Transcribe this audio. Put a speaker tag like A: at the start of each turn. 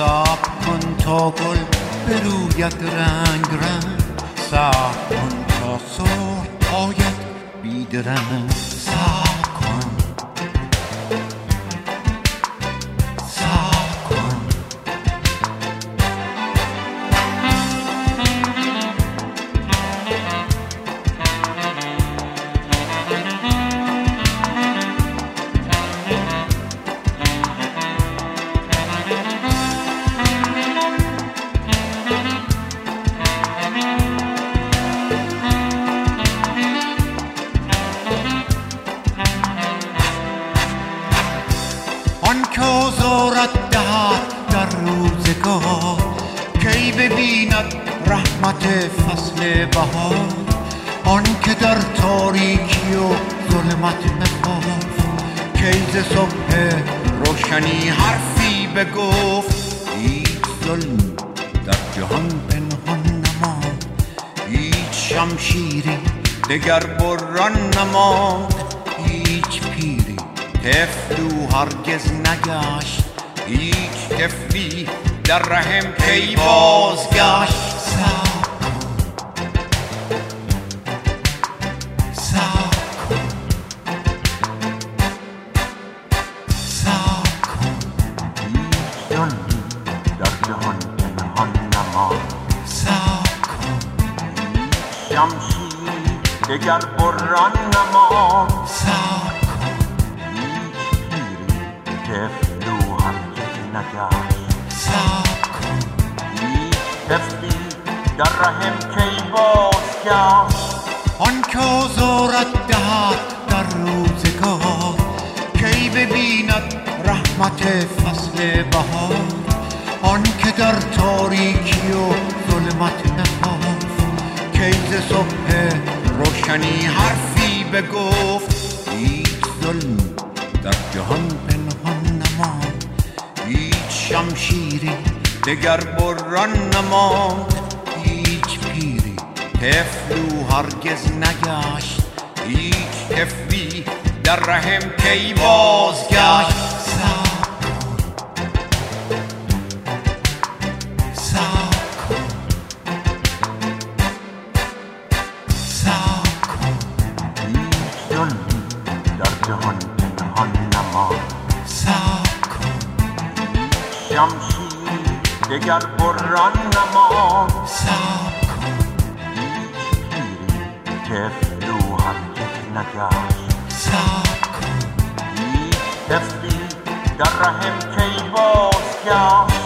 A: صبر کن تا گل بروید رنگ رنگ، صبر کن تا سرخ آید بیدرنگ، صبر کن صبر کن. آن که آزارت دهد در روزگار، کی ببیند رحمت فصل بهار. آن که در تاریکی و ظلمت نخفت، کی ز صبح روشنی حرفی بگفت. هیچ ظلمی در جهان پنهان نماند، هیچ شمشیری دگر بران نماند، هیچ پیری طفل او هرگز نگشت، هیچ طفلی در رحم کی بازگشت. صبر کن صبر کن صبر کن.
B: هیچ ظلمی در جهان پنهان نماند،
A: صبر کن
B: هیچ شمشیری دگر بران نماند،
A: صبر
B: طفل او هرگز نگشت،
A: صبر کن.
B: هیچ طفلی در رحم کی بازگشت.
A: آن که آزارت دهد در روزگار، کی ببیند رحمت فصل بهار. آن که در تاریکی و ظلمت نخفت، کی ز صبح روشنی حرفی بگفت. هیچ ظلمی در جهان پنهان نماند، هیچ شمشیری دگر بران نماند، هیچ پیری طفل او هرگز نگشت، هیچ طفلی در رحم کی بازگشت. صبر کن صبر کن صبر کن.
B: هیچ ظلمی در جهان پنهان نماند،
A: صبر کن
B: شمشیری دگر بران نماند،
A: صبر کن
B: هیچ پیری طفل او هرگز نگشت،
A: صبر کن
B: هیچ طفلی در رحم کی بازگشت.